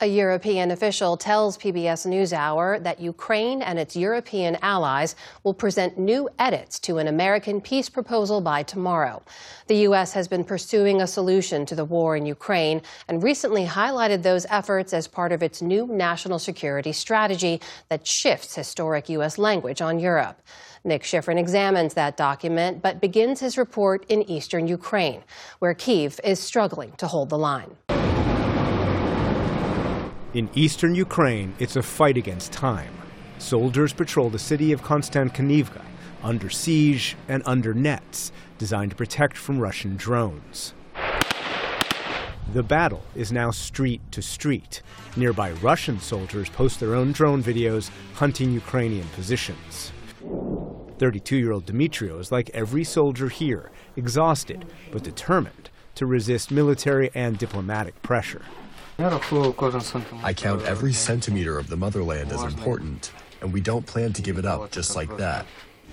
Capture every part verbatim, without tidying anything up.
A European official tells P B S NewsHour that Ukraine and its European allies will present new edits to an American peace proposal by tomorrow. The U S has been pursuing a solution to the war in Ukraine and recently highlighted those efforts as part of its new national security strategy that shifts historic U S language on Europe. Nick Schifrin examines that document, but begins his report in eastern Ukraine, where Kyiv is struggling to hold the line. In eastern Ukraine, it's a fight against time. Soldiers patrol the city of Konstantinivka, under siege and under nets, designed to protect from Russian drones. The battle is now street to street. Nearby Russian soldiers post their own drone videos hunting Ukrainian positions. thirty-two-year-old Dmytro is like every soldier here, exhausted but determined to resist military and diplomatic pressure. I count every centimeter of the motherland as important, and we don't plan to give it up just like that.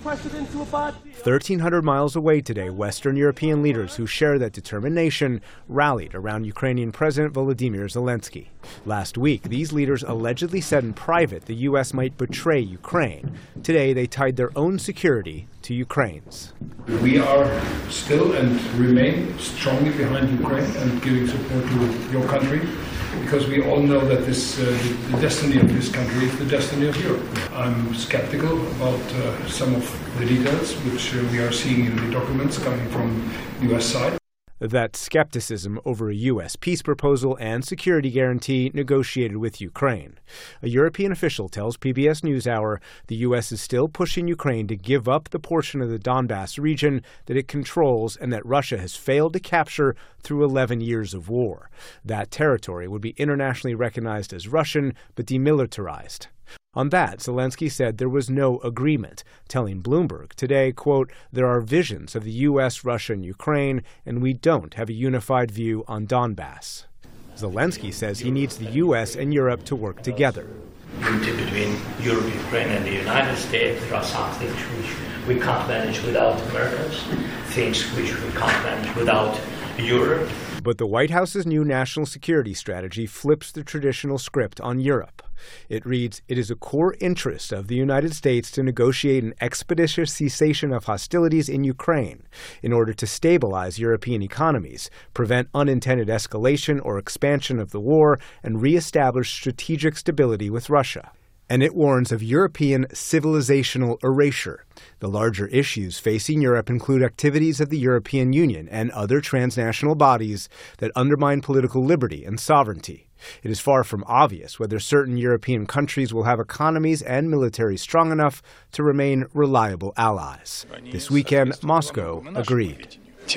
thirteen hundred miles away today, Western European leaders who share that determination rallied around Ukrainian President Volodymyr Zelensky. Last week, these leaders allegedly said in private the U S might betray Ukraine. Today, they tied their own security to Ukraine's. We are still and remain strongly behind Ukraine and giving support to your country, because we all know that this, uh, the, the destiny of this country is the destiny of Europe. I'm skeptical about uh, some of the details which uh, we are seeing in the documents coming from the U S side. That skepticism over a U S peace proposal and security guarantee negotiated with Ukraine. A European official tells P B S NewsHour the U S is still pushing Ukraine to give up the portion of the Donbass region that it controls and that Russia has failed to capture through eleven years of war. That territory would be internationally recognized as Russian but demilitarized. On that, Zelensky said there was no agreement, telling Bloomberg today, quote, "There are visions of the U S, Russia, and Ukraine, and we don't have a unified view on Donbass." Zelensky says he needs the U S and Europe to work together. Unity between Europe, Ukraine, and the United States. There are some things which we can't manage without Americans, things which we can't manage without Europe. But the White House's new national security strategy flips the traditional script on Europe. It reads, "It is a core interest of the United States to negotiate an expeditious cessation of hostilities in Ukraine in order to stabilize European economies, prevent unintended escalation or expansion of the war, and reestablish strategic stability with Russia." And it warns of European civilizational erasure. The larger issues facing Europe include activities of the European Union and other transnational bodies that undermine political liberty and sovereignty. It is far from obvious whether certain European countries will have economies and military strong enough to remain reliable allies. This weekend, Moscow agreed.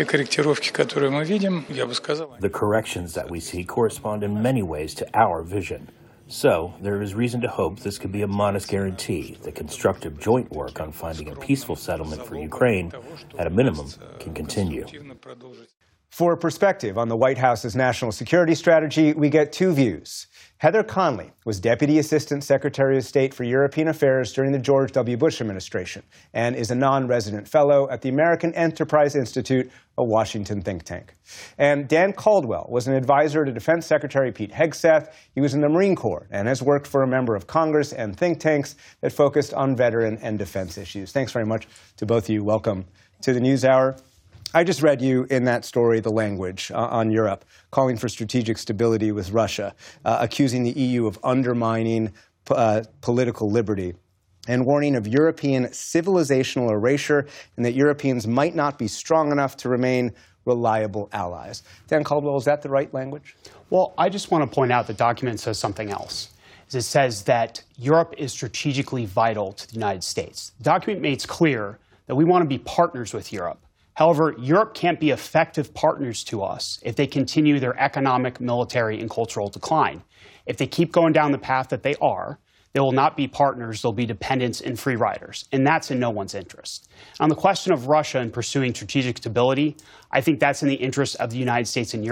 The corrections that we see correspond in many ways to our vision. So, there is reason to hope this could be a modest guarantee that constructive joint work on finding a peaceful settlement for Ukraine, at a minimum, can continue. For perspective on the White House's national security strategy, we get two views. Heather Conley was Deputy Assistant Secretary of State for European Affairs during the George W. Bush administration and is a non-resident fellow at the American Enterprise Institute, a Washington think tank. And Dan Caldwell was an advisor to Defense Secretary Pete Hegseth. He was in the Marine Corps and has worked for a member of Congress and think tanks that focused on veteran and defense issues. Thanks very much to both of you. Welcome to the NewsHour. I just read you in that story the language uh, on Europe, calling for strategic stability with Russia, uh, accusing the E U of undermining uh, political liberty, and warning of European civilizational erasure, and that Europeans might not be strong enough to remain reliable allies. Dan Caldwell, is that the right language? Well, I just want to point out the document says something else. It says that Europe is strategically vital to the United States. The document makes clear that we want to be partners with Europe. However, Europe can't be effective partners to us if they continue their economic, military, and cultural decline. If they keep going down the path that they are, they will not be partners, they'll be dependents and free riders, and that's in no one's interest. On the question of Russia and pursuing strategic stability, I think that's in the interest of the United States and Europe,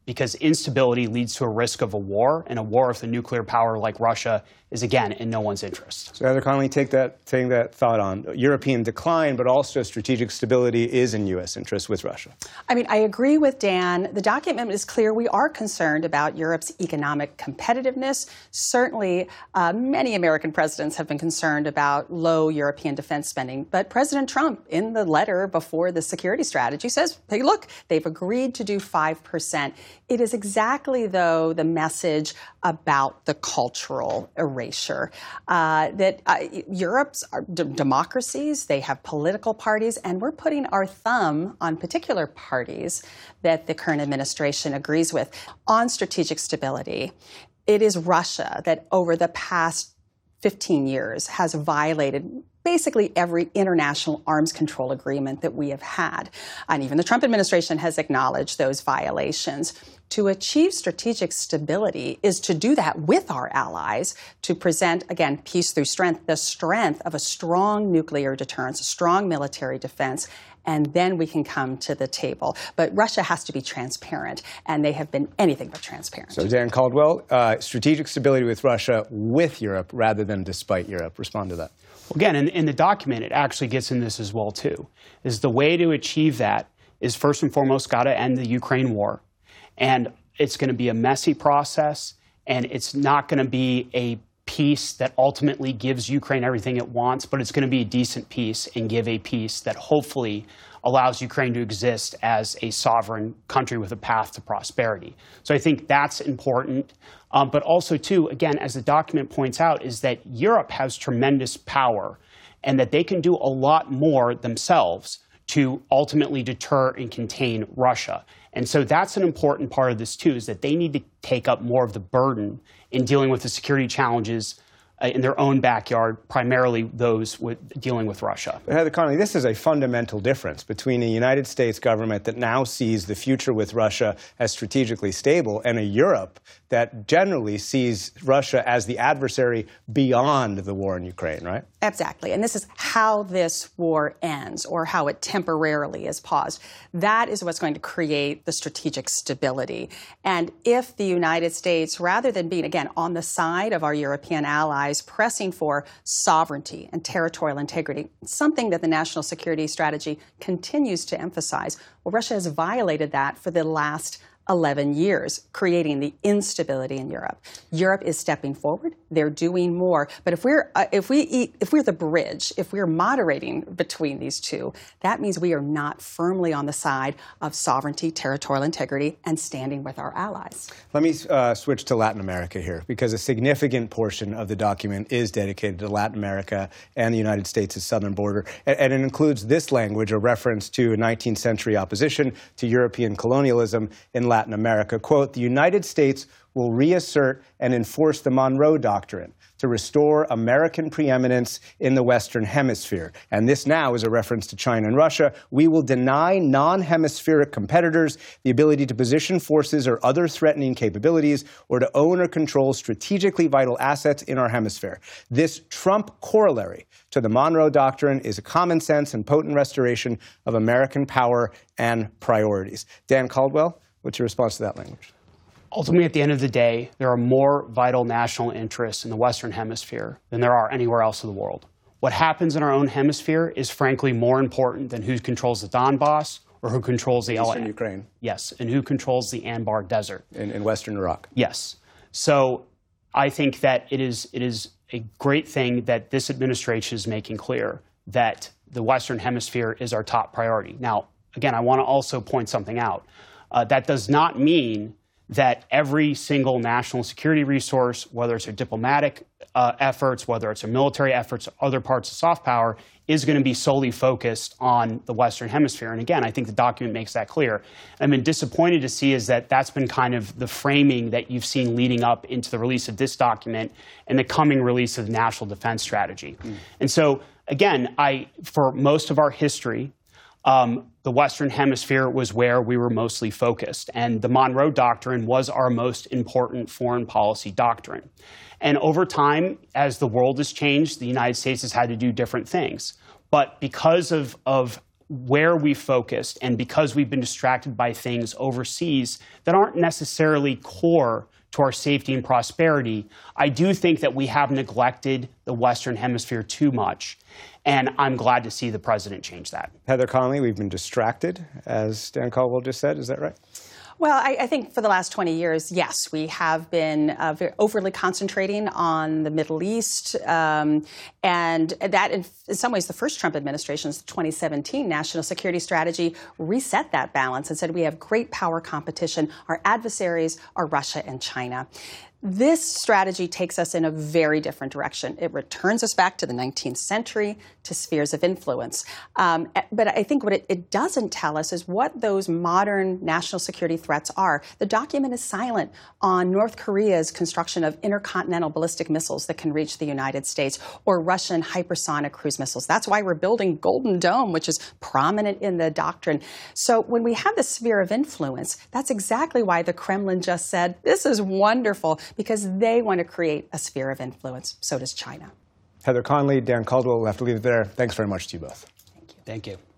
because instability leads to a risk of a war, and a war with a nuclear power like Russia is, again, in no one's interest. So Heather Conley, take that, take that thought on. European decline, but also strategic stability is in U S interest with Russia. I mean, I agree with Dan. The document is clear. We are concerned about Europe's economic competitiveness. Certainly, uh, many American presidents have been concerned about low European defense spending. But President Trump, in the letter before the security strategy, says, hey, look, they've agreed to do five percent. It is exactly, though, the message about the cultural erasure, uh, that uh, Europe's are d- democracies, they have political parties, and we're putting our thumb on particular parties that the current administration agrees with. On strategic stability, it is Russia that over the past fifteen years has violated basically every international arms control agreement that we have had. And even the Trump administration has acknowledged those violations. To achieve strategic stability is to do that with our allies, to present, again, peace through strength, the strength of a strong nuclear deterrence, a strong military defense, and then we can come to the table. But Russia has to be transparent, and they have been anything but transparent. So Dan Caldwell, uh, strategic stability with Russia with Europe rather than despite Europe. Respond to that. Well, again, in, in the document, it actually gets in this as well, too. Is the way to achieve that is first and foremost got to end the Ukraine war. And it's going to be a messy process, and it's not going to be a peace that ultimately gives Ukraine everything it wants, but it's going to be a decent peace and give a peace that hopefully allows Ukraine to exist as a sovereign country with a path to prosperity. So I think that's important. Um, but also, too, again, as the document points out, is that Europe has tremendous power and that they can do a lot more themselves to ultimately deter and contain Russia. And so that's an important part of this, too, is that they need to take up more of the burden in dealing with the security challenges uh, in their own backyard, primarily those with dealing with Russia. But Heather Conley, this is a fundamental difference between a United States government that now sees the future with Russia as strategically stable and a Europe that generally sees Russia as the adversary beyond the war in Ukraine, right? Exactly. And this is how this war ends, or how it temporarily is paused. That is what's going to create the strategic stability. And if the United States, rather than being, again, on the side of our European allies, pressing for sovereignty and territorial integrity, something that the national security strategy continues to emphasize, well, Russia has violated that for the last eleven years, creating the instability in Europe. Europe is stepping forward. They're doing more. But if we're uh, if we eat, if we're the bridge, if we're moderating between these two, that means we are not firmly on the side of sovereignty, territorial integrity, and standing with our allies. Let me uh, switch to Latin America here, because a significant portion of the document is dedicated to Latin America and the United States' southern border. And, and it includes this language, a reference to nineteenth century opposition to European colonialism in Latin America. Quote, the United States will reassert and enforce the Monroe Doctrine to restore American preeminence in the Western Hemisphere. And this now is a reference to China and Russia. We will deny non-hemispheric competitors the ability to position forces or other threatening capabilities or to own or control strategically vital assets in our hemisphere. This Trump corollary to the Monroe Doctrine is a common sense and potent restoration of American power and priorities. Dan Caldwell, what's your response to that language? Ultimately, at the end of the day, there are more vital national interests in the Western Hemisphere than there are anywhere else in the world. What happens in our own hemisphere is, frankly, more important than who controls the Donbass or who controls the Eastern Ukraine. Yes, and who controls the Anbar Desert. In, in Western Iraq. Yes. So I think that it is, it is a great thing that this administration is making clear that the Western Hemisphere is our top priority. Now, again, I want to also point something out. Uh, that does not mean that every single national security resource, whether it's our diplomatic uh, efforts, whether it's our military efforts, other parts of soft power, is going to be solely focused on the Western Hemisphere. And again, I think the document makes that clear. I've been disappointed to see is that that's been kind of the framing that you've seen leading up into the release of this document and the coming release of the National Defense Strategy. Mm. And so, again, I, for most of our history, Um, the Western Hemisphere was where we were mostly focused. And the Monroe Doctrine was our most important foreign policy doctrine. And over time, as the world has changed, the United States has had to do different things. But because of, of where we focused and because we've been distracted by things overseas that aren't necessarily core to our safety and prosperity, I do think that we have neglected the Western Hemisphere too much. And I'm glad to see the president change that. Heather Conley, we've been distracted, as Dan Caldwell just said. Is that right? Well, I, I think for the last twenty years, yes, we have been uh, very overly concentrating on the Middle East. Um, and that, in, in some ways, the first Trump administration's twenty seventeen national security strategy reset that balance and said we have great power competition. Our adversaries are Russia and China. This strategy takes us in a very different direction. It returns us back to the nineteenth century, to spheres of influence. Um, but I think what it, it doesn't tell us is what those modern national security threats are. The document is silent on North Korea's construction of intercontinental ballistic missiles that can reach the United States, or Russian hypersonic cruise missiles. That's why we're building Golden Dome, which is prominent in the doctrine. So when we have the sphere of influence, that's exactly why the Kremlin just said, this is wonderful, because they want to create a sphere of influence. So does China. Heather Conley, Dan Caldwell, we'll have to leave it there. Thanks very much to you both. Thank you. Thank you.